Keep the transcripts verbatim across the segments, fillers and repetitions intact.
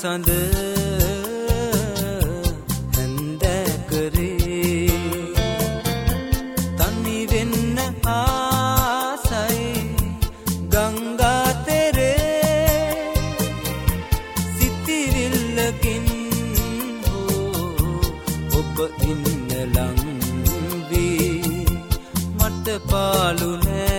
සඳ හැන්දෑ කරේ තනි වෙන්න ආසයි ගංගා තෙරේ සිතිවිල්ලකින් හෝ ඔබ ඉන්න ලං වී මට පාලු නෑ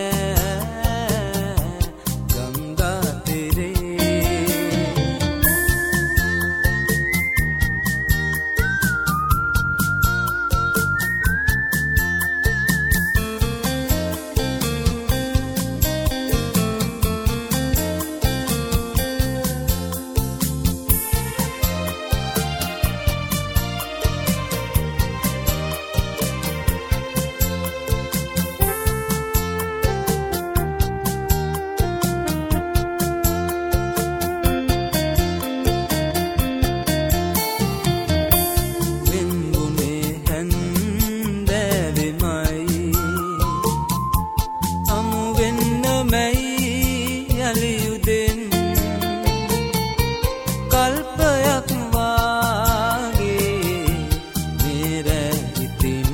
කල්පයක් වාගේ මෙර හිතින්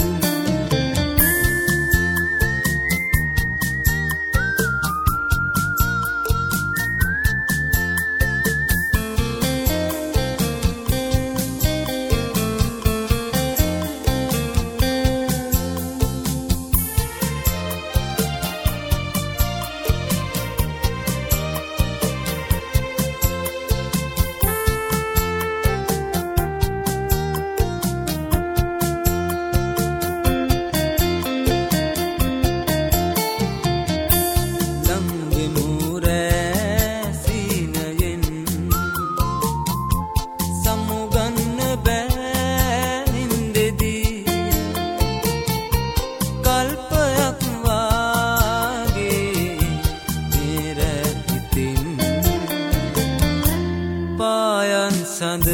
සඳ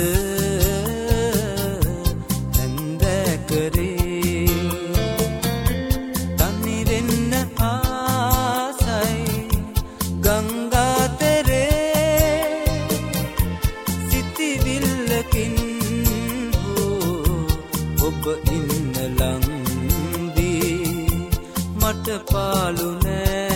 හැන්දෑ කරේ තනි වෙන්න ආසයි ගංගා තෙරේ සිතිවිල්ලකින් හෝ ඔබ ඉන්න ලං වී මට පාලු නෑ